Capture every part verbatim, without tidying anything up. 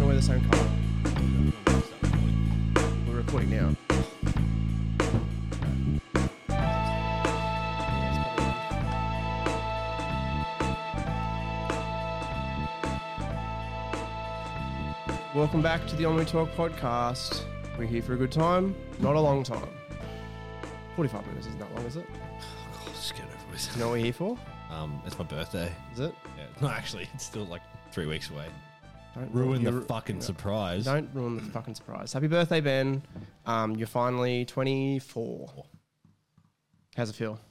gonna wear the same colour. We're recording now. Welcome back to the On We Talk podcast. We're here for a good time, not a long time. forty-five minutes isn't that long, is it? Oh, just get over with. Do you know what we're here for? Um, it's my birthday. Is it? Yeah. No, actually, it's still like three weeks away. Don't Ruin the you- fucking no. surprise. Don't ruin the fucking surprise. Happy birthday, Ben. Um, you're finally twenty-four. How's it feel?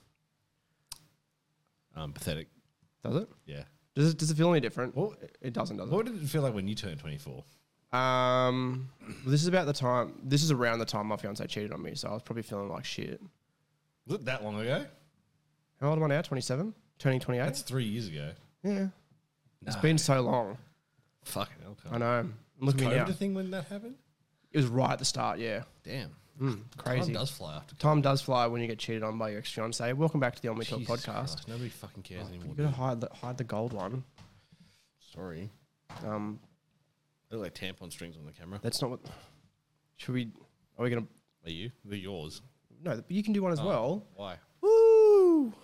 Um, pathetic. Does it? Yeah. Does it, does it feel any different? What- It doesn't, does it? What did it feel like when you turned twenty-four? Um, well, this is about the time. This is around the time my fiance cheated on me, so I was probably feeling like shit. Was it that long ago? How old am I now? twenty-seven, turning twenty-eight. That's three years ago. Yeah, it's No. been so long. Fucking hell. I know. Look at me COVID now. a thing when that happened? It was right at the start. Yeah, Damn. mm, crazy. Time does fly after. Time does fly when you get cheated on by your ex-fiance. Welcome back to the On We Talk Jesus podcast. Christ, nobody fucking cares You anymore. gotta dude. hide the hide the gold one. Sorry. Um, They look like tampon strings on the camera. that's not what. Should we? Are we gonna? Are you? They're yours. No, but you can do one as Oh, well. Why? Woo!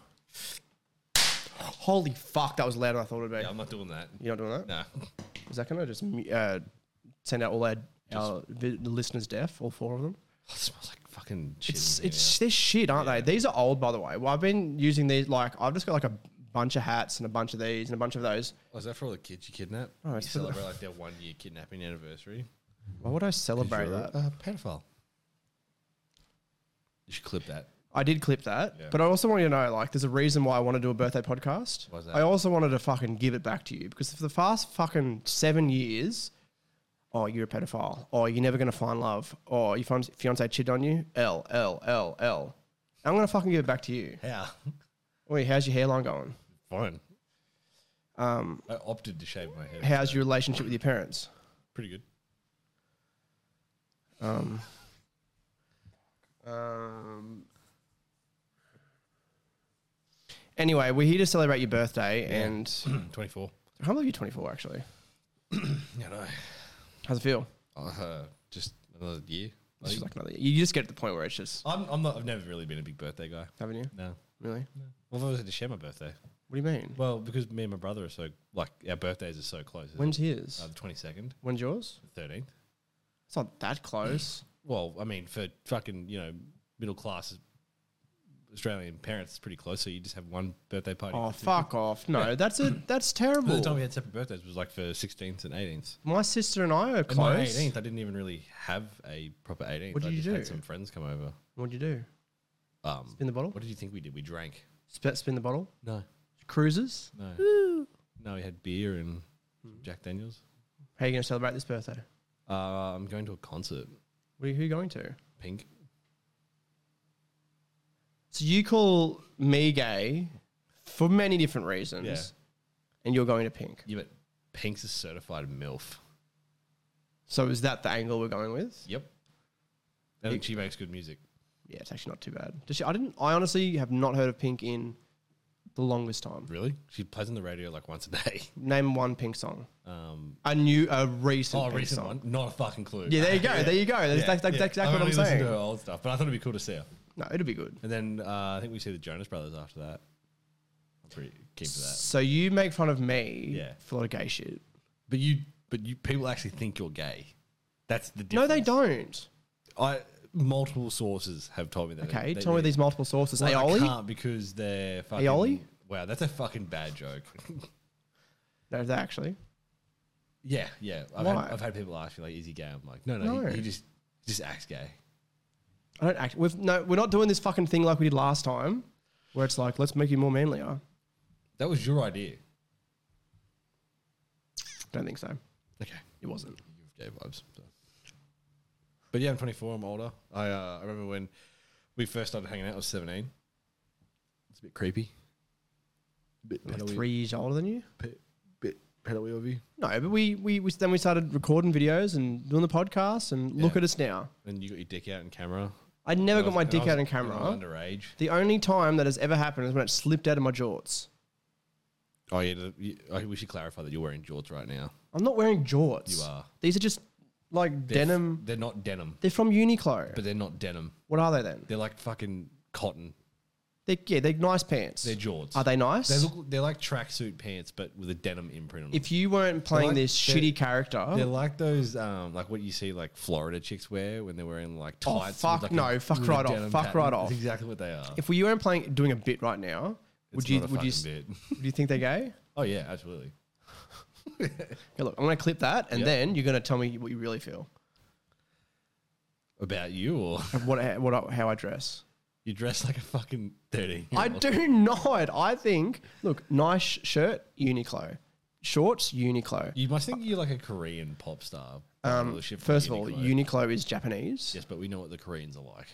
Holy fuck, that was louder than I thought it'd be. Yeah, I'm not doing that. You're not doing that? No. Is that going to just mu- uh, send out all our, our vi- the listeners deaf, all four of them? It smells like fucking shit. It's in here. it's they're shit, aren't Yeah. they? These are old, by the way. Well, I've been using these like I've just got like a bunch of hats and a bunch of these and a bunch of those. Oh, is that for all the kids you kidnap? Oh, you it's for the- celebrate like their one year kidnapping anniversary. Why would I celebrate You're that? a pedophile. You should clip that. I did clip that, Yeah. but I also want you to know like there's a reason why I want to do a birthday podcast. Why's that? I also wanted to fucking give it back to you because for the past fucking seven years, oh, you're a pedophile. Oh, you're never going to find love. Oh, your fiance fiance cheated on you. L, L, L, L. I'm going to fucking give it back to you. How? Wait, how's your hairline going? Fine. Um, I opted to shave my head. how's your relationship with your parents? Pretty good. Um, um, anyway, we're here to celebrate your birthday, Yeah. and twenty-four. how old are you? twenty-four, actually. Yeah, no. How's it feel? Uh, just another year. It's just like another. You just get to the point where it's just, I'm, I'm not. I've never really been a big birthday guy. haven't you? No. Really? Well, I've always had to share my birthday. What do you mean? Well, because me and my brother are so like our birthdays are so close. When's his? uh, the twenty-second, When's yours? the thirteenth? It's not that close. Well, I mean, for fucking you know middle class Australian parents, it's pretty close. So you just have one birthday party. Oh, for two fuck off! No, that's a that's people. terrible. The time we had separate birthdays was like for sixteenth and eighteenth. My sister and I are And my close. eighteenth, I didn't even really have a proper eighteenth. What did I you just do? had some friends come over. What'd you do? Um, Spin the bottle? What did you think we did? We drank. Spin, spin the bottle? No, Cruises? no, no. We had beer and Jack Daniels. How are you going to celebrate this birthday? Uh, I'm going to a concert. What are you, who are you going to? Pink. So you call me gay for many different reasons, Yeah. and you're going to Pink. Yeah, but Pink's a certified MILF. So is that the angle we're going with? Yep. I think she makes good music. Yeah, it's actually not too bad. Does she, I didn't. I honestly have not heard of Pink in the longest time. Really? She plays on the radio like once a day. Name one Pink song. Um, A new, a recent oh, a Pink recent song. one? Not a fucking clue. Yeah, there you go. There you go. That's, Yeah, that's, that's yeah. exactly I've what I'm only listened saying. to her old stuff, but I thought it'd be cool to see her. No, it'll be good. And then uh, I think we see the Jonas Brothers after that. I'm pretty keen for that. So you make fun of me Yeah. for a lot of gay shit. But you, but you, people actually think you're gay. That's the No, difference. they don't. I multiple sources have told me that. Okay, they, tell me they- these multiple sources. Well, I Aioli? can't because they're fucking. Aioli? Wow, that's a fucking bad joke. No, they actually. yeah, yeah. I've Why? had, I've had people ask me like, "Is he gay?" I'm like, "No, no, No. He, he just he just acts gay." I don't act. We've, no, we're not doing this fucking thing like we did last time, where it's like, let's make you more manlier. That was your idea. Don't think so. Okay, It wasn't. you have gay vibes. So. But yeah, I'm twenty-four. I'm older. I uh, I remember when we first started hanging out. I was seventeen. It's a bit creepy. Bit Like pedo-y- three years older than you. bit, bit pedo-y of you. No, but we, we, we then we started recording videos and doing the podcast, and look Yeah. at us now. And you got your dick out in camera. I never And got I my was- and dick I was- out in and I camera. was underage. The only time that has ever happened is when it slipped out of my jorts. Oh yeah, the, you, I, we should clarify that you're wearing jorts right now. I'm not wearing jorts. You are. These are just like They're denim. F- they're not denim, They're from Uniqlo. but they're not denim. What are they then? They're like fucking cotton. They're, yeah, they're nice pants. They're jorts. Are they nice? They look. They're like tracksuit pants, but with a denim imprint on them. if you weren't playing like- this they're- shitty character, They're like those, um, like what you see like Florida chicks wear when they're wearing like Oh, tights. fuck with like no, a, fuck with a right off, denim fuck pattern. right off. That's exactly what they are. if we weren't playing doing a bit right now, would It's you not a would you fucking bit. would you think they're gay? Oh yeah, absolutely. Okay, look, I'm gonna clip that, and Yep. then you're gonna tell me what you really feel. About you or And what what how I dress. you dress like a fucking thirteen. I do not. I think look, nice shirt, Uniqlo, shorts, Uniqlo. You must think you're like a Korean pop star. Um, All the shit from first of all, Uniqlo. Uniqlo is Japanese. Yes, but we know what the Koreans are like.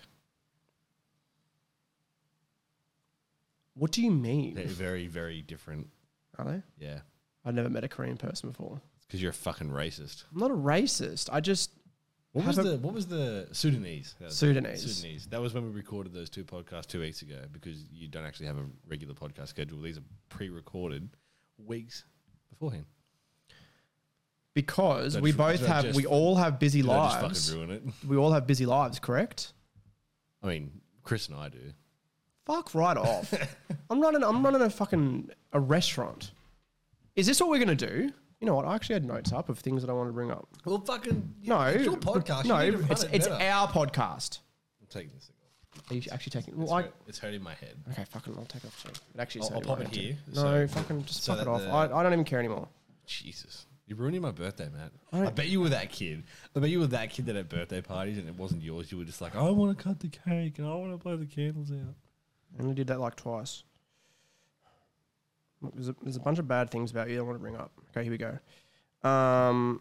What do you mean? They're very, very different. Are they? Yeah, I've never met a Korean person before. it's because you're a fucking racist. I'm not a racist. I just What Have was a- the What was the Sudanese? That was it. Sudanese. Sudanese. That was when we recorded those two podcasts two weeks ago because you don't actually have a regular podcast schedule. These are pre-recorded weeks beforehand. because Did I we tr- both did I have just- we all have busy Did I just lives. fucking ruin it? We all have busy lives, correct? I mean, Chris and I do. Fuck right off. I'm running. I'm running a fucking a restaurant. Is this what we're gonna do? You know what? I actually had notes up of things that I want to bring up. Well, fucking No, It's your podcast. No, You need to run it's it it's better. our podcast. I'm taking this thing off. Are you actually taking? It's, Well, I, hurt, it's hurting my head. okay, fucking. I'll take it off too. It actually. is I'll- I'll hurting pop my it head too. here, No, so- fucking just so fuck it that off. the- I, I don't even care anymore. Jesus. You're ruining my birthday, Matt. I I, don't- bet you were that kid. I bet you were that kid that had birthday parties and it wasn't yours. You were just like, I want to cut the cake and I want to blow the candles out. I only did that like twice. Look, There's a, there's a bunch of bad things about you I want to bring up. Okay, here we go. Um,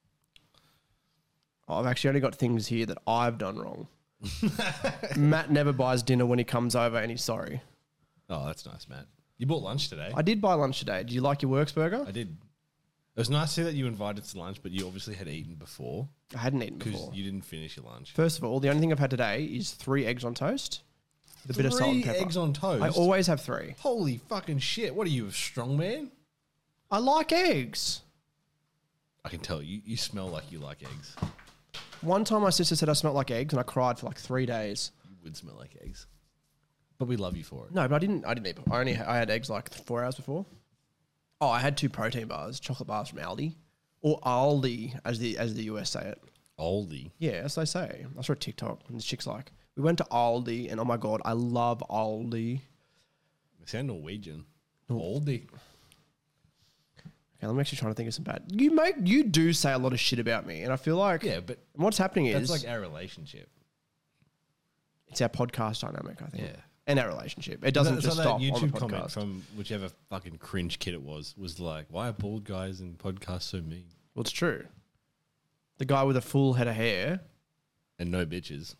oh, I've actually only got things here that I've done wrong. Matt never buys dinner when he comes over and he's sorry. Oh, that's nice, Matt. You bought lunch today. I did buy lunch today. Did you like your Works burger? I did. It was nice to see that you invited to lunch, but you obviously had eaten before I hadn't eaten because before. you didn't finish your lunch. First of all, the only thing I've had today is three eggs on toast with a bit of salt and Three pepper. eggs on toast. I always have three. Holy fucking shit! What are you, a strong man? I like eggs. I can tell you. You smell like you like eggs. One time my sister said I smelled like eggs and I cried for like three days. You would smell like eggs, but we love you for it. No, but I didn't. I didn't eat. I only. I had eggs like four hours before. Oh, I had two protein bars, chocolate bars from Aldi, or Aldi, as the as the U S say it. Aldi. Yeah, as they say. I saw a TikTok and the chick's like, "We went to Aldi, and oh my god, I love Aldi." They sound Norwegian. Aldi. Okay, I'm actually trying to think of some bad. You make you do say a lot of shit about me, and I feel like Yeah, but what's happening that's is like our relationship. it's our podcast dynamic. I think, Yeah. and our relationship. It doesn't It's just like stop that on YouTube the comment podcast. from whichever fucking cringe kid it was was like, "Why are bald guys in podcasts so mean Well, it's true. The guy with a full head of hair and no bitches?"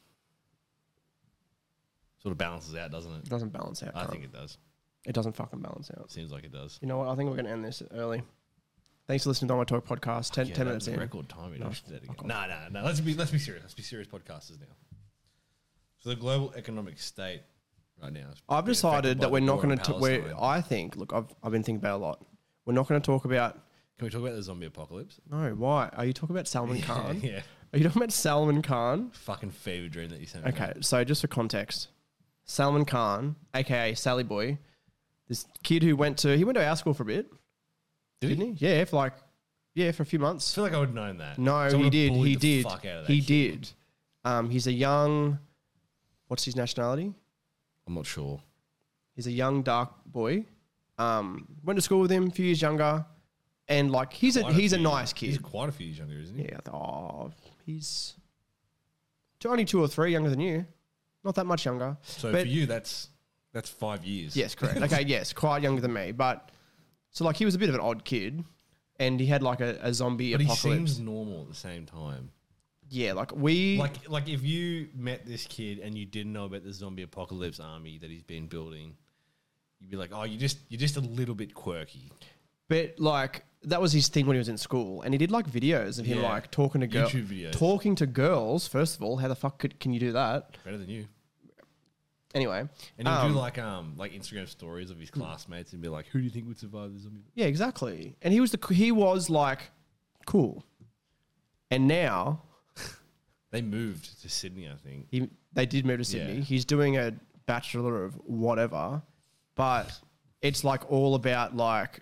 Sort of balances out, doesn't it? doesn't balance out. I cunt. think it does. it doesn't fucking balance out. Seems like it does. You know what? I think we're going to end this early. Thanks for listening to my talk podcast. Ten, Yeah, ten that minutes was in. record timing. No, I should do that again. fuck off. No, no, no. Let's be let's be serious. Let's be serious podcasters now. So the global economic state right now. Is I've being decided affected that by we're the not war in going to. We're. Palestine. I think. Look, I've I've been thinking about it a lot. We're not going to talk about. Can we talk about the zombie apocalypse? No, why are you talking about Salman Khan? yeah. Are you talking about Salman Khan? Fucking fever dream that you sent me. Okay, so just for context, Salman Khan, aka Sally Boy, this kid who went to he went to our school for a bit, Did didn't he? Yeah, for like yeah for a few I months. feel like I would have known that. No, Someone he would've did. bullied He the did. fuck out of that He kid. did. Um, he's a young. What's his nationality? I'm not sure. He's a young dark boy. Um, went to school with him, a few years younger, and like he's a Quite he's a few- nice He's kid. quite a few years younger, isn't he? Yeah. I th- Oh, he's two, only two or three younger than you. Not that much younger. So But- for you, that's that's five years. Yes, correct. Okay, yes, quite younger than me. But so like he was a bit of an odd kid, and he had like a, a zombie But he apocalypse. seems normal at the same time. yeah, like we Like, like if you met this kid and you didn't know about the zombie apocalypse army that he's been building, you'd be like, "Oh, you just you're just a little bit quirky." but like that was his thing when he was in school, and he did like videos of him Yeah. like talking to girls, YouTube videos. talking to girls. First of all, how the fuck could, can you do that? Better than you. Anyway, And he'll um, do like um like Instagram stories of his classmates and be like, "Who do you think would survive the zombie?" yeah, exactly. And he was the he was like cool, and now They moved to Sydney, I think. he they did move to Sydney. Yeah. He's doing a bachelor of whatever, but it's like all about like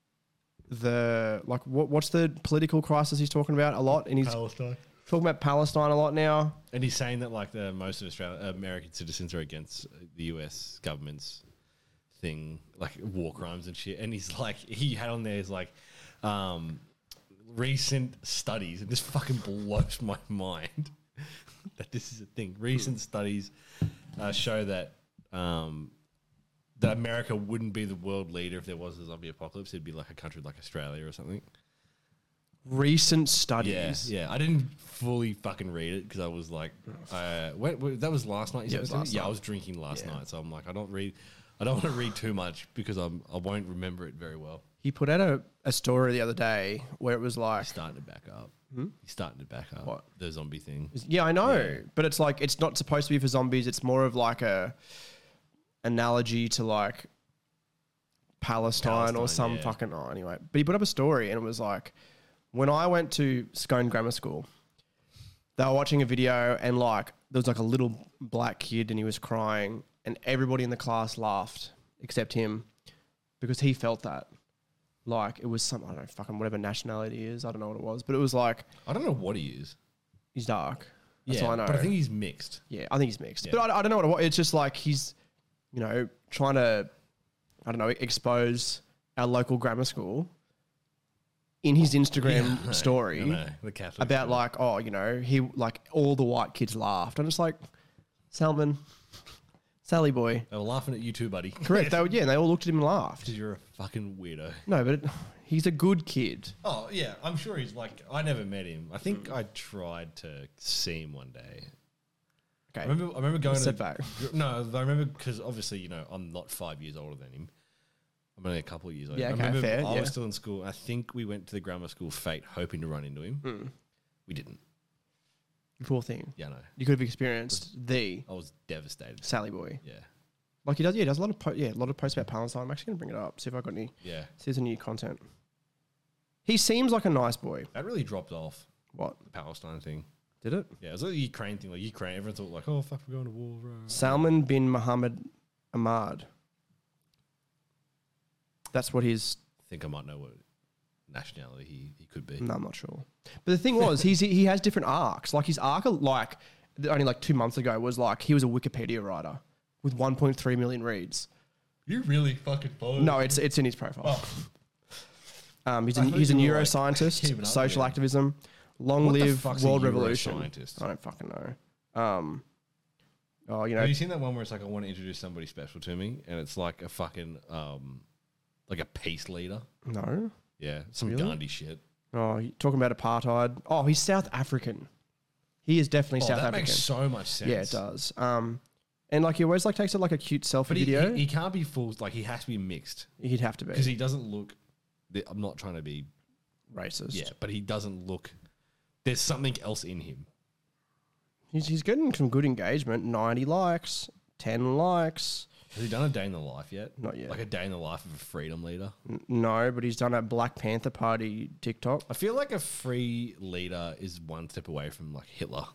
the like what what's the political crisis he's talking about a lot, and he's Palestine. talking about Palestine a lot now. And he's saying that like the most of Australia, American citizens are against the U S government's thing, like war crimes and shit. And he's like, he had on there is like, um, recent studies, and this fucking blows my mind that this is a thing. Recent studies uh, show that um, that America wouldn't be the world leader if there was a zombie apocalypse. It'd be like a country like Australia or something. Recent Yeah, studies. yeah. I didn't fully fucking read it because I was like, uh, when, when- that was last night. you Yeah, it said was to me? last Yeah, night. I was drinking last Yeah. night, so I'm like, I don't read, I don't want to read too much because I'm, I won't remember it very well. He put out a, a story the other day where it was like, He's starting to back up. He's starting to back up. What? The zombie thing? yeah, I know, Yeah. but it's like it's not supposed to be for zombies. It's more of like a analogy to like Palestine, or Palestine, some yeah. fucking oh anyway. But he put up a story and it was like when I went to Scone Grammar School, they were watching a video and like there was like a little black kid and he was crying and everybody in the class laughed except him because he felt that. Like it was some I don't know fucking whatever nationality he is. I don't know what it was, but it was like I don't know what he is. he's dark. That's yeah, all I know. but I think he's mixed. Yeah, I think he's mixed. Yeah. But I, I don't know what it was. It's just like he's, you know, trying to, I don't know, expose our local grammar school in his Instagram Yeah, I know, story I know, the Catholic about school. like, oh, you know, he like all the white kids laughed. I'm just like, Salman, Sally boy. They were laughing at you too, buddy. Correct. They were, yeah, and they all looked at him and laughed. Because you're a fucking weirdo. No, but it, he's a good kid. Oh yeah, I'm sure he's like. I never met him. I think I tried to see him one day. I Okay. remember. I remember going Step to back. No, I remember because obviously you know I'm not five years older than him. I'm only a couple of years older. Yeah, I okay, remember fair, I yeah. was still in school. I think we went to the grammar school Fate hoping to run into him. Mm. We didn't. Poor thing. Yeah, no. You could have experienced the I was devastated. Sally boy. Yeah, Like he does, yeah, he does a lot of po- yeah, a lot of posts about Palestine. I'm actually gonna bring it up, see if I got any yeah. see if there's any new content. He seems like a nice boy. That really dropped off What? the Palestine thing. Did it? Yeah, it was like the Ukraine thing. Like Ukraine, everyone thought like, oh fuck, we're going to war. Bro. Salman bin Mohammed Ahmad. That's what his I think I might know what nationality he, he could be. no, I'm not sure. But the thing was, he's he has different arcs. Like his arc, like only like two months ago, was like he was a Wikipedia writer with one point three million reads. You really fucking follow. No, it's it's in his profile. Um, he's a, I thought he's a you were, like, neuroscientist, keeping up social with it. activism, long What the live fuck's a world revolution. neuroscientist? I don't fucking know. Um, oh, you know, Have you seen that one where it's like I want to introduce somebody special to me, and it's like a fucking um, like a peace leader? no. Yeah, some Really? Gandhi shit. Oh, you talking about apartheid? Oh, he's South African. He is definitely Oh, South that African. makes so much sense. Yeah, it does. Um, and like he always like takes it like a cute selfie But he, video. he, he can't be full. Like he has to be mixed He'd have to be because he doesn't look. the- I'm not trying to be. racist. Yeah, but he doesn't look. There's something else in him. he's he's getting some good engagement. Ninety likes, ten likes. Has he done a day in the life yet? Not yet. Like a day in the life of a freedom leader. N- no, but he's done a Black Panther Party TikTok. I feel like a free leader is one step away from like Hitler.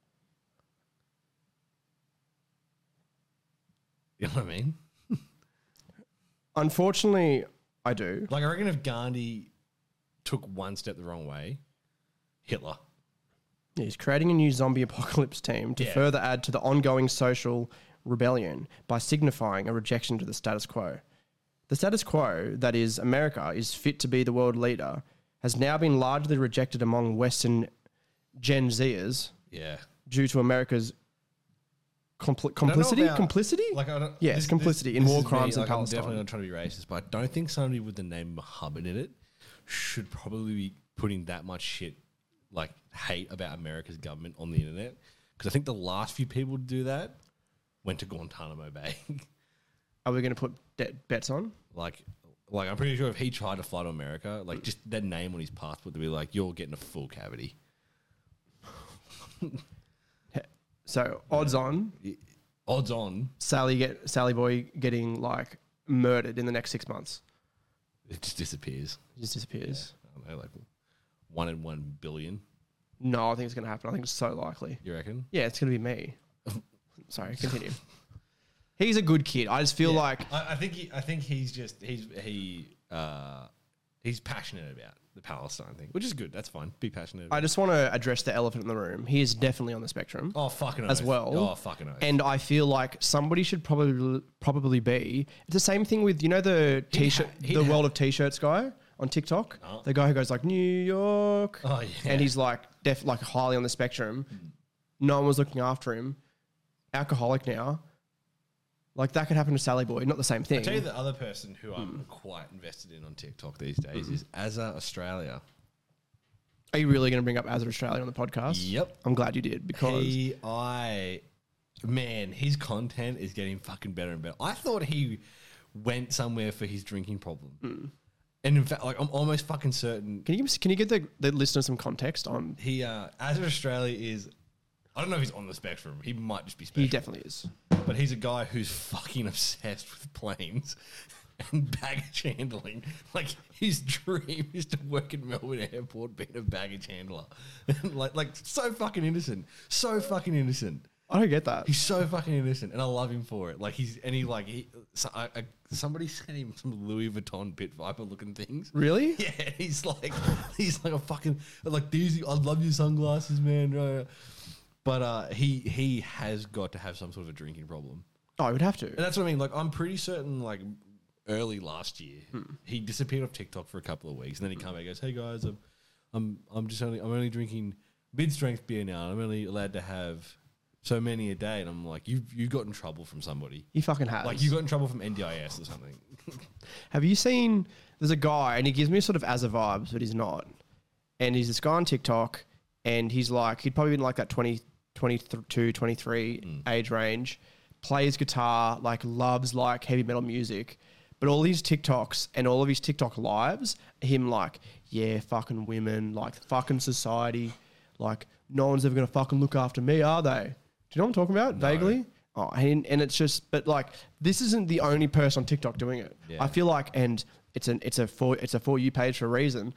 You know what I mean? Unfortunately, I do. Like I reckon if Gandhi took one step the wrong way, Hitler. He's creating a new zombie apocalypse team to Yeah. further add to the ongoing social rebellion by signifying a rejection to the status quo. The status quo, that is, America is fit to be the world leader, has now been largely rejected among Western Gen Zers Yeah. due to America's compl- complicity. about- complicity? Like I don't. Yes, complicity in this war is me, crimes in like, I'm Palestine. definitely not trying to be racist, but I don't think somebody with the name Muhammad in it should probably be putting that much shit, like hate about America's government on the internet. Because I think the last few people to do that went to Guantanamo Bay. Are we going to put de- bets on? like, like I'm pretty sure if he tried to fly to America, like just that name on his passport, to be like, you're getting a full cavity. So odds on, Odds on, Sally get Sally Boy getting like murdered in the next six months. it just disappears. It just disappears. I don't know, like one in one billion. No, I think it's going to happen. I think it's so likely. You reckon? Yeah, it's going to be me. Sorry, continue. He's a good kid. I just feel Yeah. like I, I think he, I think he's just he's he uh, he's passionate about the Palestine thing, which is good. That's fine. Be passionate. About I just want to address the elephant in the room. He is definitely on the spectrum. oh fucking as oath. well. Oh fucking oath. And I feel like somebody should probably probably be. It's the same thing with you know the t-shirt, ha- he'd the ha- world of t-shirts guy on TikTok. Oh. The guy who goes like New York, Oh, yeah. and he's like def like highly on the spectrum. No one was looking after him. Alcoholic now. Like that could happen to Sally Boy. Not the same thing. I tell you the other person who I'm quite invested in on TikTok these days is Azza Australia. Are you really going to bring up Azure Australia on the podcast? Yep. I'm glad you did because He, I, man, his content is getting fucking better and better. I thought he went somewhere for his drinking problem. And in fact, like, I'm almost fucking certain can you give, can you give the, the listener some context on? he, uh, Azza Australia is, I don't know if he's on the spectrum. He might just be special. He definitely is. But he's a guy who's fucking obsessed with planes and baggage handling. Like his dream is to work at Melbourne Airport being a baggage handler. like, like so fucking innocent. So fucking innocent. I don't get that. He's so fucking innocent, and I love him for it. Like he's and he like he. So I, I, somebody sent him some Louis Vuitton Pit Viper looking things. Really? Yeah, he's like he's like a fucking like these. I love your sunglasses, man. Uh, But uh, he he has got to have some sort of a drinking problem. Oh, I would have to. And that's what I mean. Like, I'm pretty certain, like, early last year, he disappeared off TikTok for a couple of weeks, and then he came back and goes, "Hey guys, I'm, I'm, I'm just only, I'm only drinking mid-strength beer now. I'm only allowed to have so many a day." And I'm like, "You, you got in trouble from somebody. He fucking has. Like, you got in trouble from N D I S or something." Have you seen? There's a guy, and he gives me sort of Azza vibes, but he's not. And he's this guy on TikTok, and he's like, he'd probably been like that twenty, twenty-two, twenty-three Mm. age range. Plays guitar, like loves like heavy metal music, but all these TikToks and all of his TikTok lives, him like, yeah, fucking women, like fucking society, like no one's ever gonna fucking look after me, are they? Do you know what I'm talking about? Vaguely. Oh, and, and it's just, but like, this isn't the only person on TikTok doing it. Yeah. I feel like, and it's an it's a for it's a for you page for a reason.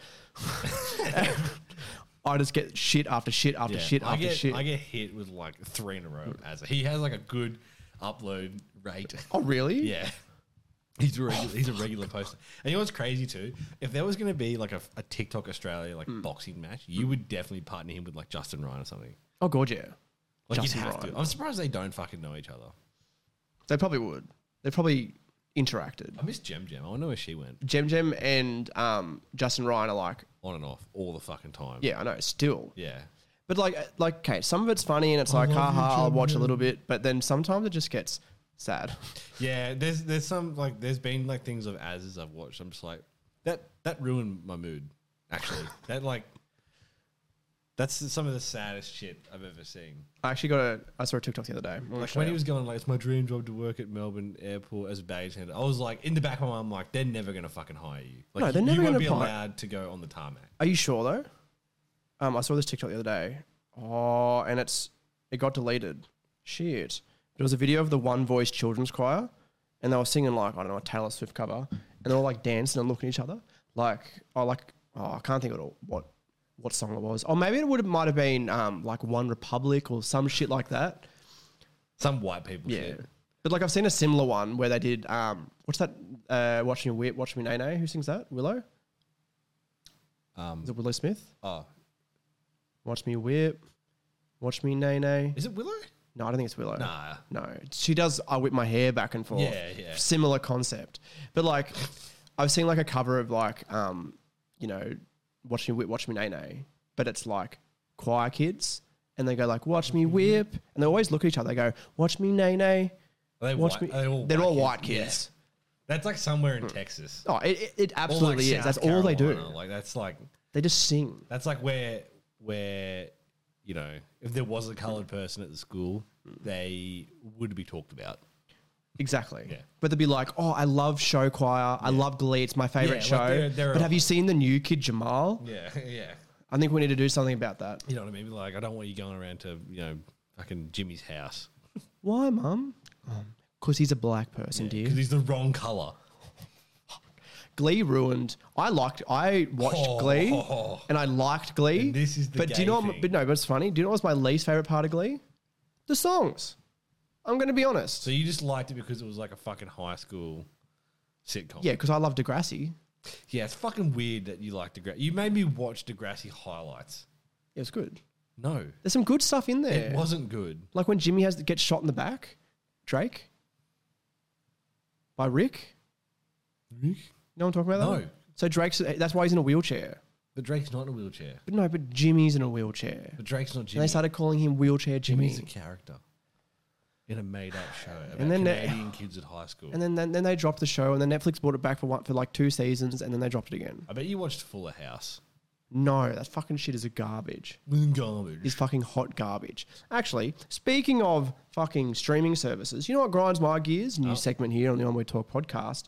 I just get shit after shit after Yeah. shit I after get, shit. I get hit with like three in a row. As he has like a good upload rate. Oh, really? Yeah. He's a regular, he's a regular poster. And you know what's crazy too? If there was going to be like a, a TikTok Australia like boxing match, you would definitely partner him with like Justin Ryan or something. Oh, God, yeah. Like Justin you'd have Ryan. to. I'm surprised they don't fucking know each other. They probably would. They probably interacted. I miss Gem Gem. I wonder where she went. Gem Gem and um, Justin Ryan are like, On and off all the fucking time. yeah, I know, still. Yeah. But like, like, okay, some of it's funny and it's like, love you, haha, I'll Gem watch a Gem. little bit. But then sometimes it just gets sad. Yeah, there's there's some like there's been like things of as I've watched. I'm just like that that ruined my mood. Actually, that like that's some of the saddest shit I've ever seen. I actually got a, I saw a TikTok the other day. I'm gonna Like show when he you. was going like, it's my dream job to work at Melbourne Airport as a baggage handler. I was like, in the back of my mind, I'm like, they're never gonna fucking hire you. Like, No, they're you, never you won't gonna be hire- allowed to go on the tarmac. Are you sure though? Um, I saw this TikTok the other day. Oh, and it's it got deleted. Shit. There was a video of the One Voice Children's Choir, and they were singing like I don't know a Taylor Swift cover, and they were like dancing and looking at each other. Like oh, like oh, I can't think of it all, what what song it was. Or maybe it would might have been um like One Republic or some shit like that. Some white people Yeah. shit. But like I've seen a similar one where they did um what's that uh Watch Me Whip, Watch Me Nay Nay? Who sings that? Willow? Um, Is it Willow Smith? oh, Watch Me Whip, Watch Me Nay Nay. is it Willow? No, I don't think it's Willow. Nah. No, she does. I whip my hair back and forth. Yeah, yeah. Similar concept, but like, I've seen like a cover of like, um, you know, watch me whip, watch me nay nay, but it's like choir kids, and they go like, watch me whip, and they always look at each other. They go, watch me nay nay, Are they watch white? me. Are they all They're white all kids? white kids. Yeah. That's like somewhere in Texas. Oh, it, it, it Or, like, absolutely is. South That's all they do. Carolina. Like that's like They just sing. that's like where where you know if there was a coloured person at the school, they would be talked about. Exactly. Yeah. But they'd be like, oh, I love show choir. I love Glee. It's my favorite Yeah, show. like they're- they're but a- have you seen the new kid Jamal? Yeah, yeah. I think we need to do something about that. You know what I mean? Like I don't want you going around to you know fucking Jimmy's house. Why, mum? Because he's a black person, dear. Because he's the wrong color. Glee ruined. I liked. I watched Oh. Glee, and I liked Glee. And this is the But do you gay know? What, thing. but no, but it's funny. Do you know what was my least favorite part of Glee? The songs. I'm going to be honest. So you just liked it because it was like a fucking high school sitcom. Yeah, because I love Degrassi. Yeah, it's fucking weird that you like Degrassi. You made me watch Degrassi highlights. It was good. No, There's some good stuff in there. it wasn't good. Like when Jimmy has to get shot in the back. Drake. By Rick. You know what I'm talking about? No. That? So Drake's. That's why he's in a wheelchair. But Drake's not in a wheelchair. But no, but Jimmy's in a wheelchair. But Drake's not And Jimmy. they started calling him Wheelchair Jimmy. Jimmy's a character in a made-up show about And then they- Canadian kids at high school. And then, then then they dropped the show, and then Netflix brought it back for one for like two seasons, and then they dropped it again. I bet you watched Fuller House. No, that fucking shit is a garbage. Garbage. It's fucking hot garbage. Actually, speaking of fucking streaming services, you know what grinds my gears? New Oh. segment here on the On We Talk podcast.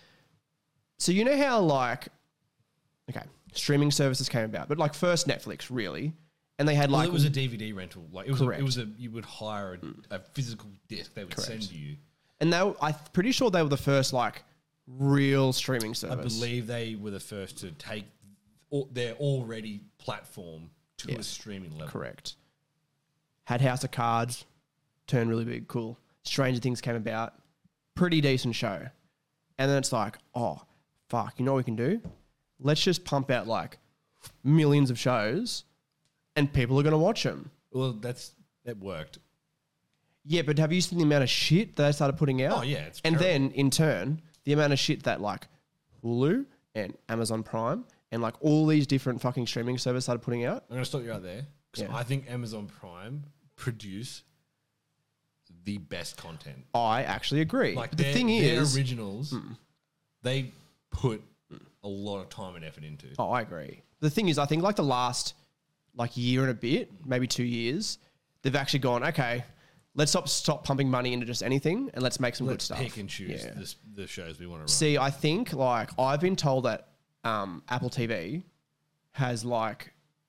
So you know how like, okay, streaming services came about, but like first Netflix really, and they had Well, like it was a D V D rental. Like it was, a, Correct. it was a you would hire a, a physical disc they would Correct. send you. and they were, I'm pretty sure they were the first like real streaming I service. believe they were the first to take all, their already platform to a Yes. streaming level. Correct. Had House of Cards, turned really big, cool. Stranger Things came about, pretty decent show. And then it's like, oh, fuck, you know what we can do? Let's just pump out like millions of shows and people are going to watch them. Well, that's that worked. Yeah, but have you seen the amount of shit that they started putting out? Oh, yeah, it's And terrible. then in turn, the amount of shit that like Hulu and Amazon Prime and like all these different fucking streaming services started putting out. I'm going to stop you right there because Yeah. I think Amazon Prime produce the best content. I actually agree. Like but the their, thing their is, originals, they put a lot of time and effort into. oh, I agree. The thing is, I think like the last like year and a bit, maybe two years, they've actually gone, okay, let's stop stop pumping money into just anything and let's make some Let's good stuff. pick and choose Yeah. the, the shows we want to run. See, I think like I've been told that um, Apple T V has like,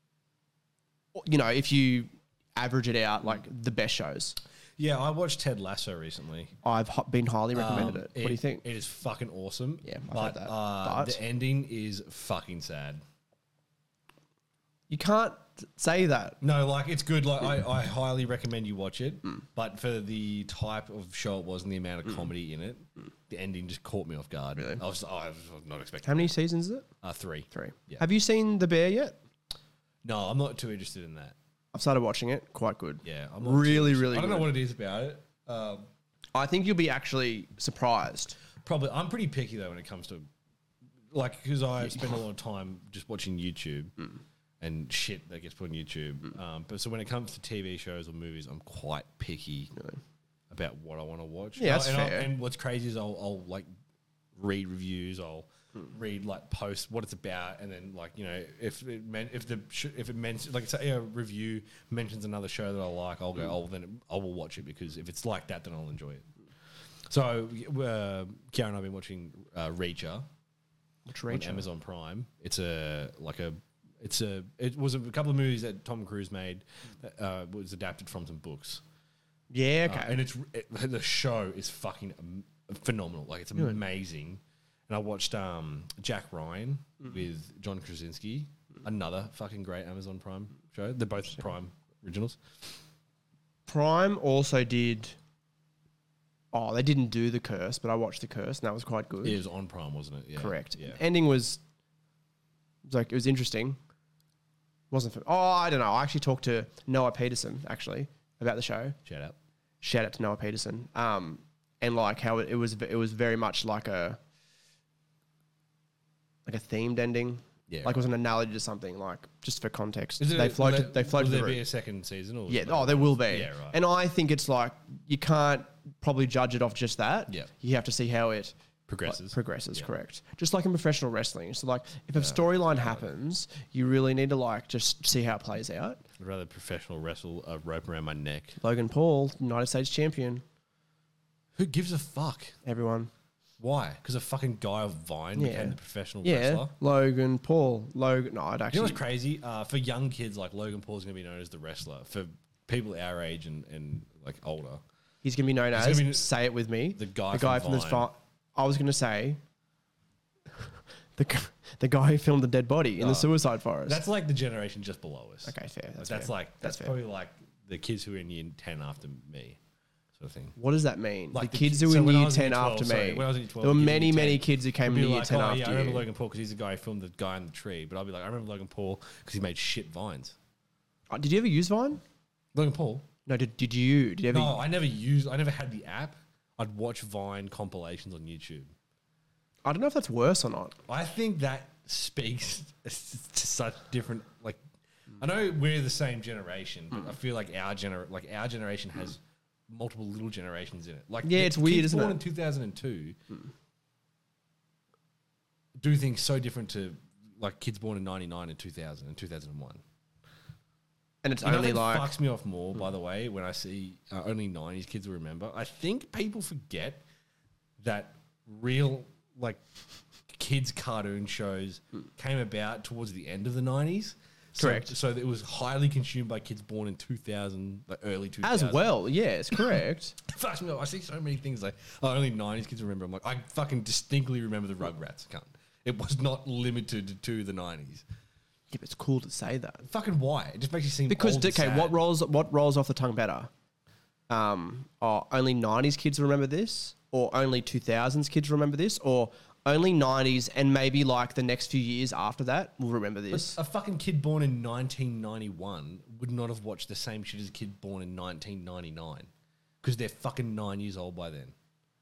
you know, if you average it out, like the best shows. Yeah, I watched Ted Lasso recently. I've h- been highly recommended Um, it. What do you think? It is fucking awesome. Yeah, I've but, heard that. Uh, But- the ending is fucking sad. You can't say that. No, like it's good. Like I, I highly recommend you watch it. But for the type of show it was and the amount of comedy in it, the ending just caught me off guard. Really? I was, oh, I was not expecting. How many seasons is it? Uh, three. Three. Yeah. Have you seen The Bear yet? No, I'm not too interested in that. I've started watching it. Quite good. Yeah, I'm not too Really, interested. really I don't know good. what it is about it. Um, I think you'll be actually surprised. probably, I'm pretty picky though when it comes to like because I spend a lot of time just watching YouTube. And shit that gets put on YouTube. Um, but so when it comes to T V shows or movies, I'm quite picky about what I want to watch. Yeah, that's and, I'll- fair. and what's crazy is I'll, I'll like read reviews. I'll read like posts what it's about, and then like you know if it meant if the sh- if it mentions like say a review mentions another show that I like, I'll go oh then it, I will watch it because if it's like that, then I'll enjoy it. So uh, Kiara and I've been watching uh, Reacher Which on Rachel? Amazon Prime. It's a like a it's a it was a couple of movies that Tom Cruise made that uh, was adapted from some books. Yeah, Uh, okay. and it's it, the show is fucking um, phenomenal. Like it's amazing. And I watched um, Jack Ryan with John Krasinski, another fucking great Amazon Prime show. They're both Prime originals. Prime also did. Oh, they didn't do The Curse, but I watched The Curse, and that was quite good. It was on Prime, wasn't it? Yeah. Correct. Yeah. Ending was, it was like it was interesting. Wasn't for, oh I don't know. I actually talked to Noah Peterson actually about the show. Shout out. Shout out to Noah Peterson. Um, and like how it, it was it was very much like a like a themed ending. Yeah, Like it was an analogy to something. Like just for context, Is it they a- floated. will they floated Will the there be route. a second season? Or Yeah. is it Oh, like- there will be. Yeah, right. And I think it's like you can't probably judge it off just that. Yeah. You have to see how it Progresses. progresses, Yeah. correct. Just like in professional wrestling. So like if a storyline happens, you really need to like just see how it plays out. I'd rather professional wrestle a rope around my neck. Logan Paul, United States champion. Who gives a fuck? Everyone. Why? Because a fucking guy of Vine Yeah. became the professional Yeah. wrestler. Logan Paul. Logan no, I'd You know actually what's crazy? Uh, for young kids, like Logan Paul's going to be known as the wrestler. For people our age and, and like older, He's going to be known He's as, gonna be say it with me, the guy the guy from from, this Vine. fi- I was going to say, the, gu- the guy who filmed the dead body in Oh. the suicide forest. That's like the generation just below us. okay, fair. That's, That's, that's fair. like that's, That's fair. probably like the kids who are in year ten after me, sort of thing. What does that mean? Like the the kids ki- who were so in when I year was in ten year twelve, after sorry, me. when I was in year twelve, there were the kids in many, year many ten kids who came Would into be year like, ten oh, after yeah, I you. remember Logan Paul because he's the guy who filmed the guy in the tree. But I'll be like, I remember Logan Paul because he made shit vines. Oh, did you ever use Vine? Logan Paul? No, did, did you? Did you ever? No, I never used. I never had the app. I'd watch Vine compilations on YouTube. I don't know if that's worse or not. I think that speaks to such different. Like, I know we're the same generation, but I feel like our gener like our generation has multiple little generations in it. Like, Yeah, the it's weird, kids isn't born it? in two thousand two do things so different to like kids born in ninety-nine and two thousand and two thousand one. And it's You know only that like fucks me off more, by the way, when I see uh, only nineties kids will remember. I think people forget that real like kids cartoon shows came about towards the end of the nineties. So, Correct. So it was highly consumed by kids born in two thousand, like early two as thousand. well. Yes, correct. It fucks me off. I see so many things like, oh, only nineties kids remember. I'm like, I fucking distinctly remember the Rugrats. Cunt. It was not limited to the nineties. Yeah, but it's cool to say that. Fucking why? It just makes you seem Because old and okay, sad. what rolls what rolls off the tongue better? Um, oh, only nineties kids remember this, or only two thousands kids remember this, or only nineties and maybe like the next few years after that will remember this. A fucking kid born in nineteen ninety-one would not have watched the same shit as a kid born in nineteen ninety-nine because they're fucking nine years old by then.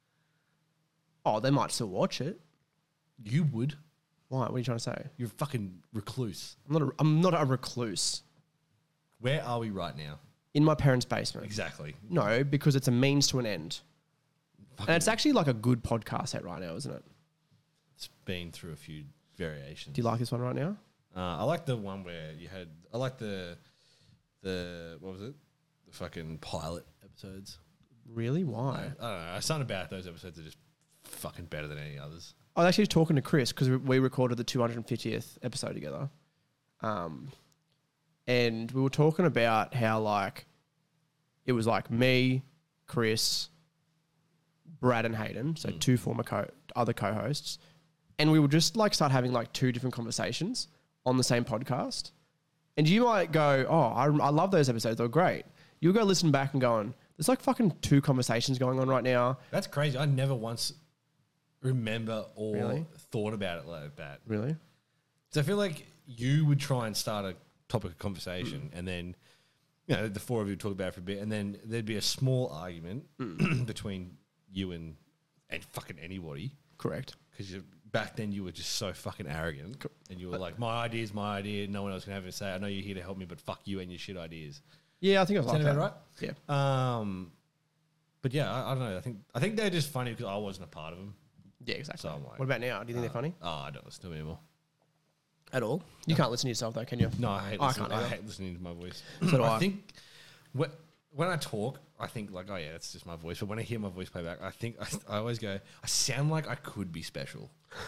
Oh, they might still watch it. You would. Why? What are you trying to say? You're a fucking recluse. I'm not. A, I'm not a recluse Where are we right now? in my parents' basement. Exactly. No, because it's a means to an end, Fucking, and it's actually like a good podcast set right now, isn't it? it's been through a few variations. Do you like this one right now? Uh, I like the one where you had. I like the the what was it? The fucking pilot episodes. Really? Why? I don't know. Something about those episodes are just fucking better than any others. I was actually talking to Chris because we recorded the two hundred fiftieth episode together. Um, and we were talking about how, like, it was like me, Chris, Brad, and Hayden, so Mm. two former co- other co hosts. And we would just, like, start having, like, two different conversations on the same podcast. And you might go, oh, I, I love those episodes. They're great. You'll go listen back and going, there's, like, fucking two conversations going on right now. That's crazy. I never once remember or Really? thought about it like that. Really? So I feel like you would try and start a topic of conversation, Mm. and then you know the four of you would talk about it for a bit, and then there'd be a small argument Mm. between you and and fucking anybody Correct. because back then you were just so fucking arrogant, and you were like, "My idea is my idea. No one else can have a say. I know you're here to help me, but fuck you and your shit ideas." Yeah, I think I was like Sound that. about Yeah. right? Um, but yeah, I, I don't know. I think I think they're just funny because I wasn't a part of them. Yeah, exactly. So I'm like, What about now? Do you think they're funny? oh, I don't listen to them anymore. At all? You can't listen to yourself though, can you? No, I hate, I listening, can't I either. hate listening to my voice. So do I. think when, when I talk, I think like, oh yeah, that's just my voice. But when I hear my voice play back, I think I, I always go, I sound like I could be special.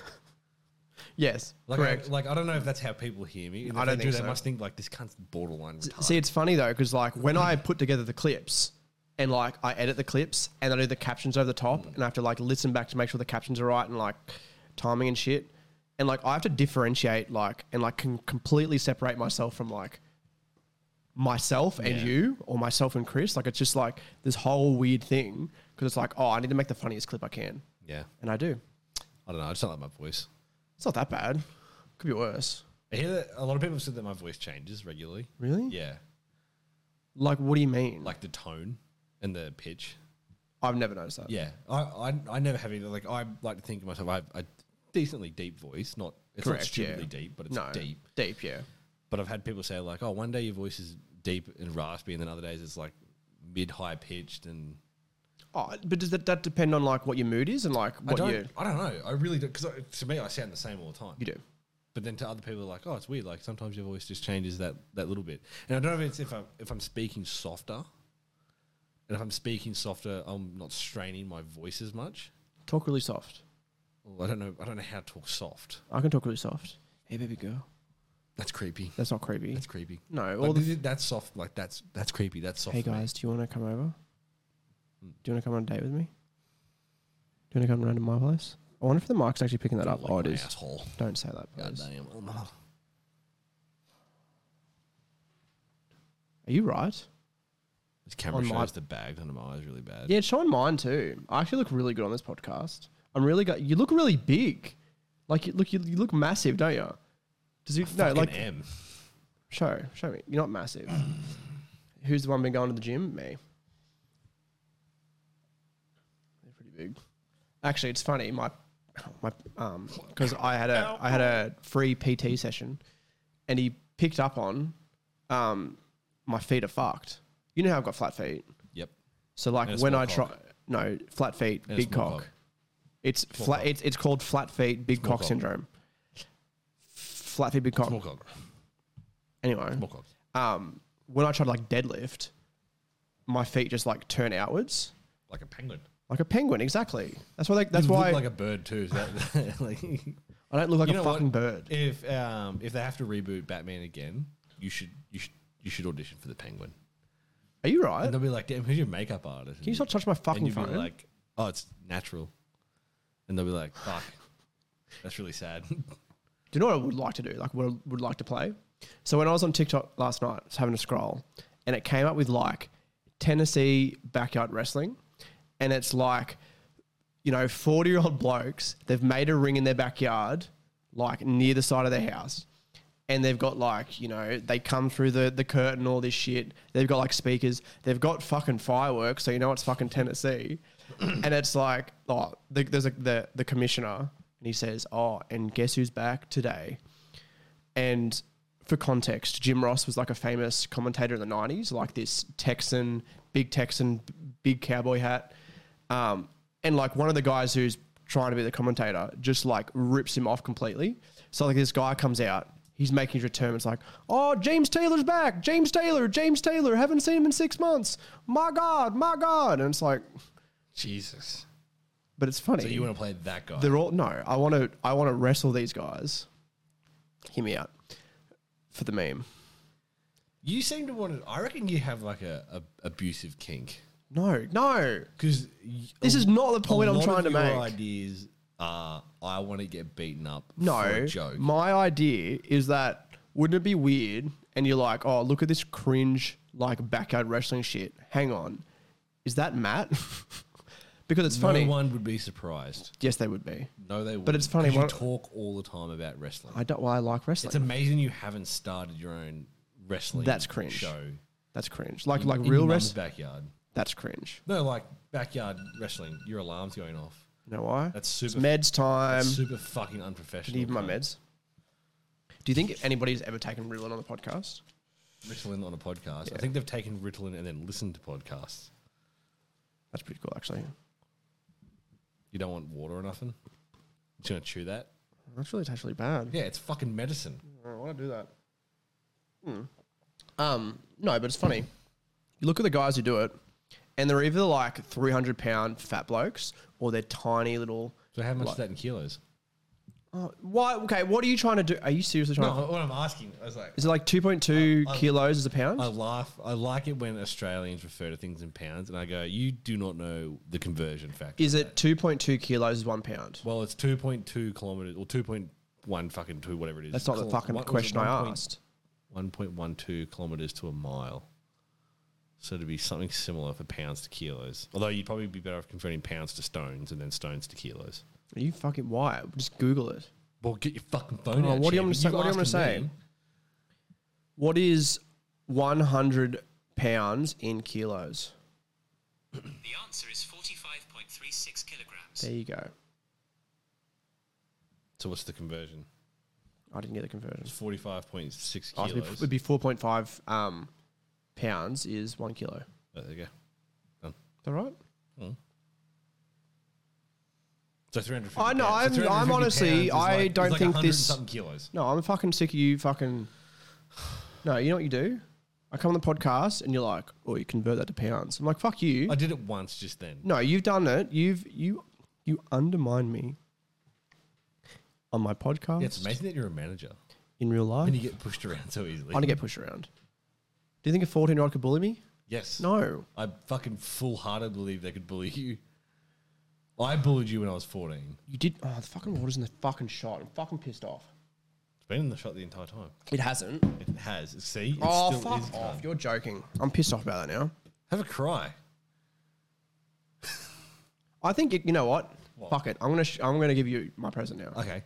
Yes, Like, correct. I, like I don't know if that's how people hear me. And I if don't they think do, so. They must think like this cunt's borderline retarded. See, it's funny though, because like when I put together the clips and like I edit the clips and I do the captions over the top Mm. and I have to like listen back to make sure the captions are right and like timing and shit. And like I have to differentiate like and like can completely separate myself from like myself and Yeah. you or myself and Chris. Like it's just like this whole weird thing because it's like, oh, I need to make the funniest clip I can. yeah, And I do. I don't know. I just don't like my voice. It's not that bad. Could be worse. I hear that a lot of people have said that my voice changes regularly. Really? Yeah, Like, what do you mean? like the tone and the pitch. I've never noticed that. Yeah, I, I I never have either. Like I like to think of myself. I have a decently deep voice. Not it's not Correct, stupidly yeah. deep, but it's No. deep. Deep, yeah. But I've had people say like, oh, one day your voice is deep and raspy, and then other days it's like mid high pitched. And Oh, but does that, that depend on like what your mood is and like I what don't, you I don't know. I really do because to me I sound the same all the time. you do? But then to other people, they're like, oh, it's weird. Like sometimes your voice just changes that that little bit. And I don't know if it's if I'm if I'm speaking softer. And if I'm speaking softer, I'm not straining my voice as much. Talk really soft. Well, I don't know. I don't know how to talk soft. I can talk really soft. Hey, baby girl. That's creepy. That's not creepy. That's creepy. no. Like, All the th- that's soft. Like that's that's creepy. That's soft. hey for me. guys, do you want to come over? Do you want to come on a date with me? Do you want to come around to my place? I wonder if the mic's actually picking that up. Like Oh, it my is. Asshole. Don't say that, God please. damn. Are you right? This camera On shows my- the bag under my eyes really bad. Yeah, it's showing mine too. I actually look really good on this podcast. I'm really good. You look really big. Like, you look, you, you look massive, don't you? Does you, no, Fucking like, M. show, show me. You're not massive. Who's the one been going to the gym? Me. They're pretty big. Actually, it's funny. My, my, um, because I had a, I had a free P T session, and he picked up on, um, my feet are fucked. You know how I've got flat feet. Yep. So like And a when small I try, cock. no flat feet, And a big small cock. cock. It's Small flat. cock. It's it's called flat feet, big Small cock cock. syndrome. Flat feet, big cock. Small cock. Anyway, Small cock. um, when I try to like deadlift, my feet just like turn outwards Like a penguin. like a penguin. Exactly. That's why. They, that's you why look like a bird too. So that, like, I don't look like You a know what? fucking bird. if um if they have to reboot Batman again, you should you should you should audition for the Penguin. Are you right? And they'll be like, "Damn, who's your makeup artist?" Can you stop touching my fucking and you'll phone? be like, "Oh, it's natural." And they'll be like, "Fuck, that's really sad." Do you know what I would like to do? Like, what I would like to play? So when I was on TikTok last night, I was having a scroll, and it came up with like Tennessee backyard wrestling, and it's like, you know, forty-year-old blokes. They've made a ring in their backyard, like near the side of their house, and they've got like, you know, they come through the the curtain, all this shit. They've got like speakers. They've got fucking fireworks, so you know it's fucking Tennessee. And it's like, oh, the, there's a, the the commissioner, and he says, oh, and guess who's back today? And for context, Jim Ross was like a famous commentator in the nineties, like this Texan, big Texan, big cowboy hat. Um, and like one of the guys who's trying to be the commentator just like rips him off completely. So like this guy comes out, he's making his return. It's like, oh, James Taylor's back. James Taylor, James Taylor. Haven't seen him in six months. My God, my God. And it's like, Jesus. but it's funny. So you want to play that guy? They're all no. I want to. I want to wrestle these guys. Hear me out. For the meme. You seem to want to. I reckon you have like a, a abusive kink No, no. because This is not the point I'm trying to your make. Ideas are I want to get beaten up. No, for a joke. my idea is that wouldn't it be weird? And you're like, oh, look at this cringe like backyard wrestling shit. Hang on, is that Matt? Because it's funny. No one would be surprised. Yes, they would be. No, they would. But it's funny, You one- talk all the time about wrestling. I don't. Well, I like wrestling. It's amazing you haven't started your own wrestling. That's cringe. Show. That's cringe. Like in- like in your real mum's wrestling. backyard. That's cringe. No, like backyard wrestling. Your alarm's going off. You know why? That's super. It's meds time. That's super fucking unprofessional. Need my cunt. meds. Do you think anybody's ever taken Ritalin on the podcast? Ritalin on a podcast. Yeah. I think they've taken Ritalin and then listened to podcasts. That's pretty cool, actually. You don't want water or nothing? Just gonna chew that? That's really tastes really bad. Yeah, it's fucking medicine. I don't want to do that. Hmm. Um, no, but it's funny. You look at the guys who do it, and they're either like three hundred pound fat blokes or they're tiny little. So how much Like- is that in kilos? Oh, why? Okay, what are you trying to do? Are you seriously trying? No, to, what I'm asking, I was like, is it like two point two I- I- kilos as a pound? I laugh. I like it when Australians refer to things in pounds, and I go, "You do not know the conversion factor." is of it that." two point two kilos is one pound? Well, it's two point two kilometers or two point one fucking two, whatever it is. That's not the Kil- fucking what was it, question I one point- asked. one point one two kilometers to a mile. So to be something similar for pounds to kilos. Although you'd probably be better off converting pounds to stones and then stones to kilos. Are you fucking why? Just Google it. Well, get your fucking phone Oh, out. what do you want me to say? champ. What do you want me to asking say? me. What is one hundred pounds in kilos? The answer is forty-five point three six kilograms. There you go. So what's the conversion? I didn't get the conversion. It's forty-five point six Oh, kilos. it would be four point five um, pounds is one kilo. Oh, there you go. Is that right? So three hundred. I know, So I'm- 350 I'm honestly- pounds is I like, don't is like think one hundred this- something kilos. No, I'm fucking sick of you fucking... No, you know what you do? I come on the podcast and you're like, oh, you convert that to pounds. I'm like, fuck you. I did it once just then. No, you've done it. You've you you undermine me on my podcast, Yeah, it's amazing that you're a manager in real life. and you get pushed around so easily. I don't get pushed around. Do you think a fourteen-year-old could bully me? Yes. No. I fucking full-hearted believe they could bully you. I bullied you when I was fourteen. You did. Oh, the fucking water's in the fucking shot. I'm fucking pissed off. It's been in the shot the entire time. It hasn't. It has. See? It Oh, still fuck is off. calm. You're joking. I'm pissed off about that now. Have a cry. I think, it, you know what? What? Fuck it. I'm going to sh- I'm gonna give you my present now. Okay.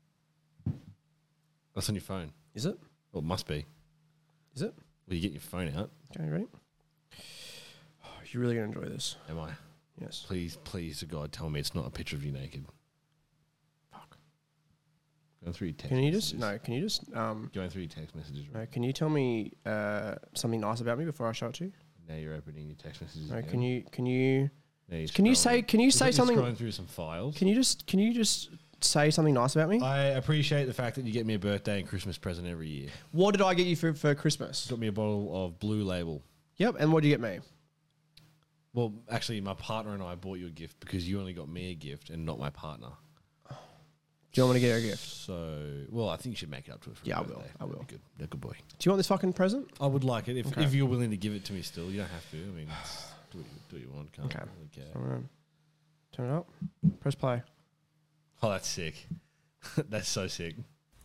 That's on your phone. Is it? Well, it must be. Is it? Well, you get your phone out. Okay, ready? Oh, you're really going to enjoy this. Am I? Yes. Please, please to God, tell me it's not a picture of you naked. Fuck. Going through your text Can you just, messages. no, can you just, um, Going through your text messages. no, Right can you tell me uh, something nice about me before I show it to you? now, you're opening your text messages. No, again. can you, can you, Now you're can you scrolling. say, can you Looks say like you're something, Scrolling through some files. can you just, can you just say something nice about me? I appreciate the fact that you get me a birthday and Christmas present every year. What did I get you for, for Christmas? Got me a bottle of Blue Label. Yep, and what did you get me? Well, actually, my partner and I bought you a gift because you only got me a gift and not my partner. Do you want me to get her a gift? So, well, I think you should make it up to her for Yeah, her I will. birthday. I will. Good, yeah, good boy. Do you want this fucking present? I would like it if, Okay. if you're willing to give it to me. Still, you don't have to. I mean, it's, do what you, do what you want. Can't Okay. really care. I'm gonna turn it up. Press play. Oh, that's sick. That's so sick.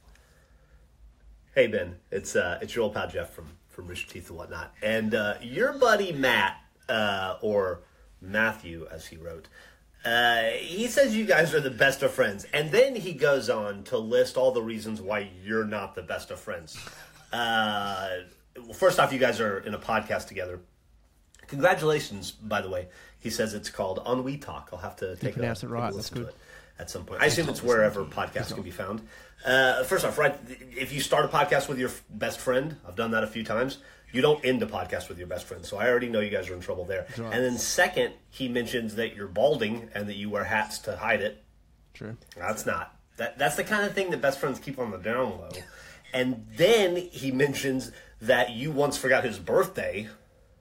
Hey Ben, it's uh, it's your old pal Jeff from from Rooster Teeth and whatnot, and uh, your buddy Matt, uh, or Matthew as he wrote, uh, he says you guys are the best of friends, and then he goes on to list all the reasons why you're not the best of friends. Uh, well, first off, you guys are in a podcast together. Congratulations, by the way. He says it's called Ennui Talk. I'll have to take, a, pronounced it take a right. listen That's to it at some point. I assume it's wherever podcasts can be found. Uh, first off, right, if you start a podcast with your f- best friend, I've done that a few times, you don't end a podcast with your best friend. So I already know you guys are in trouble there. right. And then second, he mentions that you're balding and that you wear hats to hide it. True. That's not. That That's the kind of thing that best friends keep on the down low. And then he mentions that you once forgot his birthday.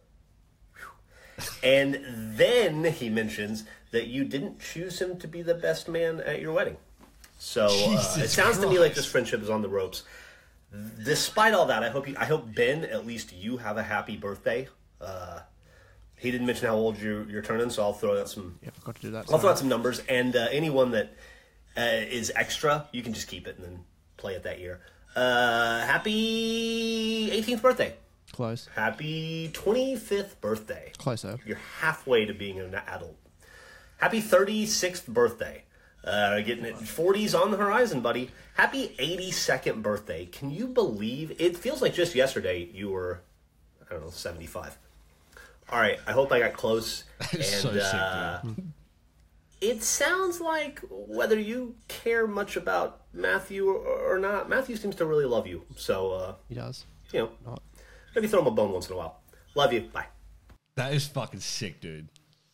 And then he mentions that you didn't choose him to be the best man at your wedding. So uh, Jesus it sounds to me like Christ. this friendship is on the ropes. Despite all that, I hope you, I hope Ben, at least you have a happy birthday. Uh, he didn't mention how old you're, you're turning, so I'll throw out some. Yeah, I forgot to do that. I'll throw sorry. out some numbers, and uh, anyone that uh, is extra, you can just keep it and then play it that year. Uh, happy eighteenth birthday. Close. Happy twenty-fifth birthday. Closer. You're halfway to being an adult. Happy thirty-sixth birthday. Uh, getting it forties on the horizon, buddy. Happy eighty-second birthday. Can you believe it feels like just yesterday you were, I don't know, seventy-five. All right, I hope I got close. And so sick, uh, dude. it sounds like whether you care much about Matthew or, or not, Matthew seems to really love you. So, uh, He does. you know, Not. maybe throw him a bone once in a while. Love you. Bye. That is fucking sick, dude.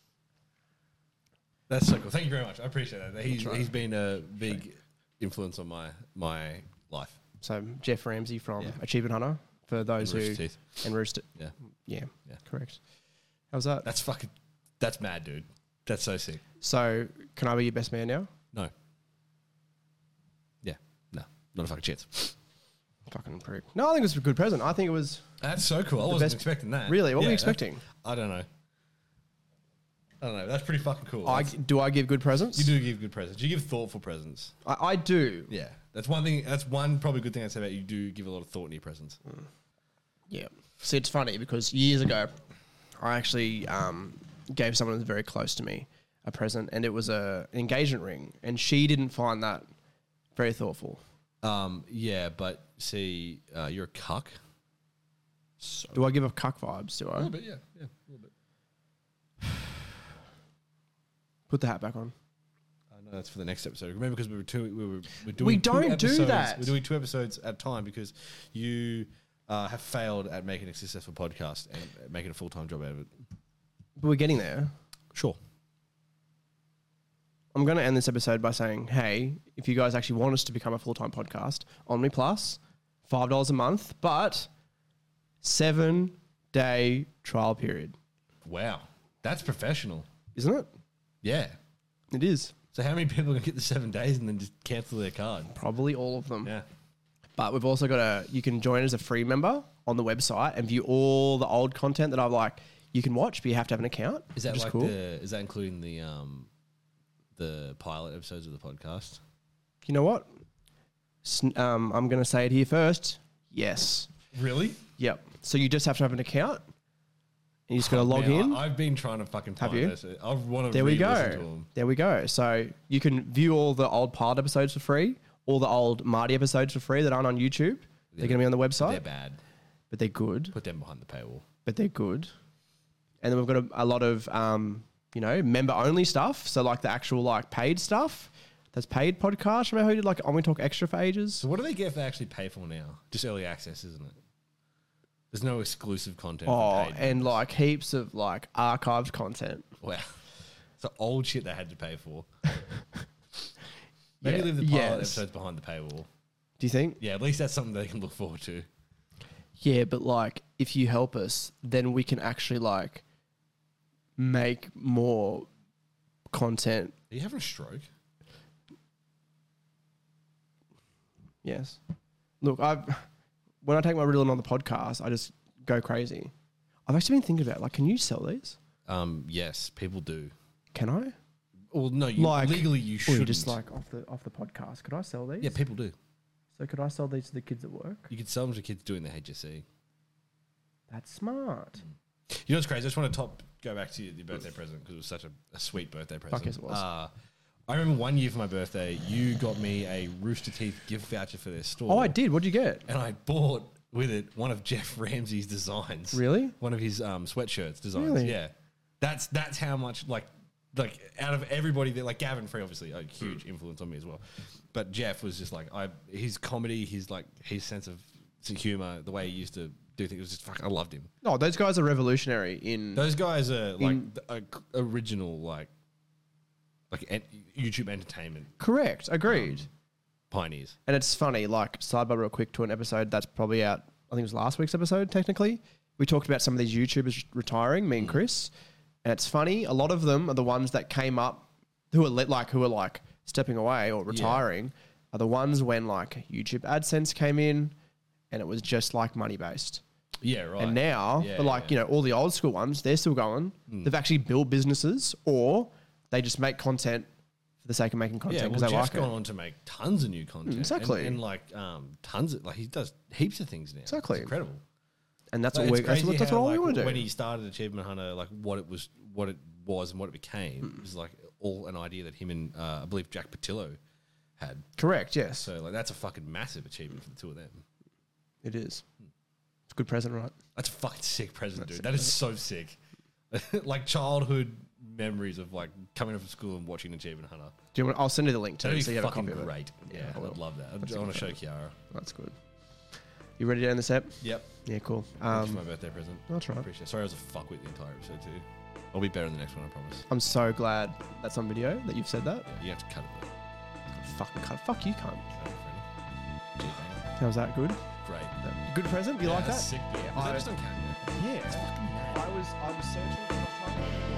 That's so cool. Thank you very much. I appreciate that. He's right. he's been a big influence on my my life. So Jeff Ramsey from Yeah. Achievement Hunter for those And who Rooster Teeth. and Rooster. Yeah, Yeah, Yeah. correct. How's that? that's fucking that's mad, dude. That's so sick. So can I be your best man now? No. Yeah, no, not a fucking chance. Fucking prick. No, I think it was a good present. I think it was That's so cool. I wasn't best- expecting that. really. What were Yeah, you that- expecting? I don't know. I don't know. That's pretty fucking cool. I That's- do I give good presents? you do give good presents. You give thoughtful presents. I, I do. Yeah, that's one thing. That's one probably good thing I'd say about you. You do give a lot of thought in your presents. Yeah. See, it's funny because years ago, I actually um, gave someone who's very close to me a present, and it was a an engagement ring, and she didn't find that very thoughtful. Um, yeah, but see, uh, you're a cuck. So Do I give a cuck vibes? Do a I little bit, yeah, yeah, a little bit. put the hat back on? I know that's for the next episode. Remember, because we were two, we were we're doing We two don't do episodes- that. We're doing two episodes at a time because you uh, have failed at making a successful podcast and making a full time job out of it. But we're getting there. Sure. I'm going to end this episode by saying, hey, if you guys actually want us to become a full-time podcast, Omni Plus, five dollars a month, but seven-day trial period. Wow, that's professional. Isn't it? Yeah. It is. So how many people are gonna get the seven days and then just cancel their card? Probably all of them. Yeah. But we've also got a, you can join as a free member on the website and view all the old content that I've like, you can watch, but you have to have an account. Is that which like cool. the? Is that including the um, the pilot episodes of the podcast? You know what? S- Um, I'm going to say it here first. Yes. Really? Yep. So you just have to have an account. And you just got to log Man, in. I, I've been trying to fucking Have find you? this. I want to. There we re-listen go. To them. There we go. So you can view all the old pilot episodes for free, all the old Marty episodes for free that aren't on YouTube. They're going to be on the website, They're bad. but they're good. Put them behind the paywall. But they're good. And then we've got a, a lot of, um, you know, member only stuff. So like the actual like paid stuff. That's paid podcast. Remember how we did like On We Talk Extra for ages? So what do they get if they actually pay for now? Just early access, isn't it? There's no exclusive content. Oh, for paid and members. like heaps of like archived content. Wow. So old shit they had to pay for. Maybe Yeah, leave the pilot yes. episodes behind the paywall. Do you think? Yeah, at least that's something they can look forward to. Yeah, but like if you help us, then we can actually like make more content. Are you having a stroke? Yes. Look, I've when I take my Ritalin on the podcast, I just go crazy. I've actually been thinking about like, can you sell these? Um, yes, people do. Can I? Well, no, you, Like legally you Or should. you just like off the off the podcast. Could I sell these? yeah, people do. So could I sell these to the kids at work? You could sell them to kids doing the H S E. That's smart. You know what's crazy? I just want to top go back to your birthday present because it was such a, a sweet birthday present. yes, it was. Uh, I remember one year for my birthday, you got me a Rooster Teeth gift voucher for their store. Oh, I did. What'd you get? And I bought with it one of Jeff Ramsey's designs. Really? One of his um, sweatshirts designs. Really? Yeah. That's that's how much like like out of everybody that like Gavin Free obviously a huge influence on me as well. But Jeff was just like I his comedy, his like his sense of humor, the way he used to do things was just fuck I loved him. No, those guys are revolutionary in. Those guys are like In- the, a, original like like en- YouTube entertainment Correct. Agreed. pioneers. And it's funny, like, sidebar real quick to an episode that's probably out, I think it was last week's episode, technically. We talked about some of these YouTubers retiring, me and Chris. And it's funny, a lot of them are the ones that came up who are lit, like, who are like stepping away or retiring, are the ones when like YouTube AdSense came in and it was just like money based. Yeah, right. And now, Yeah, but like, yeah. you know, all the old school ones, they're still going. They've actually built businesses or they just make content for the sake of making content Yeah, because well, they Jeff's like gone it. on to make tons of new content. exactly. And, and like um, tons of, like he does heaps of things now. Exactly. It's incredible. And that's Like, what we it's that's, what- crazy that's how, what all we like, want to do. When he started Achievement Hunter, like what it was, what it was, and what it became Hmm. was like all an idea that him and uh, I believe Jack Patillo had. Correct, yes. So like that's a fucking massive achievement for the two of them. It is. It's a good present, right? That's a fucking sick present, That's dude. sick That is so sick. Like childhood memories of like coming up from school and watching Achievement Hunter. Do you want? I'll send you the link too, That'd be so you have a fucking copy of it. great. Yeah, I I will. would love that. That's I want to show incredible. Kiara. That's good. You ready to end this ep? Yep. Yeah, cool. Thanks Um, for my birthday present. that's right. Appreciate it. Sorry I was a fuck with the entire episode too. I'll be better in the next one, I promise. I'm so glad that's on video that you've said that. Yeah, you have to cut it though. Fucking cut. Fuck you, cunt. Show it, Freddie. Cheers, man. How's that good? Great. Good present. You Yeah, like that? that's Sick, dude. Yeah, Was I- that just on camera? Yeah. I was I was searching. I was trying to-